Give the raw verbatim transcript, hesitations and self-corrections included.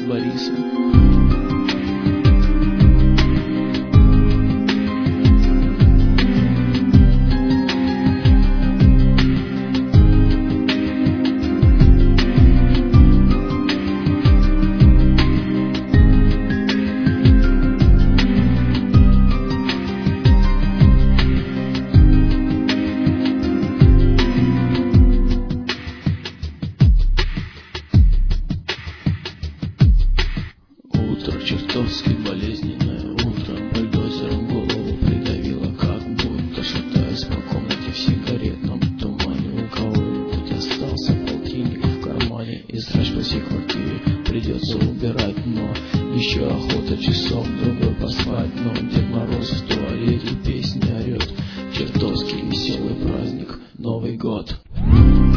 Бориса. Утро чертовски болезненное, утро бульдозером голову придавило, как будто шатаясь по комнате в сигаретном тумане. У кого-нибудь остался полтинник в кармане, и срач по всей квартире придется убирать, но еще охота часов другой поспать. Но Дед Мороз в туалете песни орет, чертовски веселый праздник, Новый год.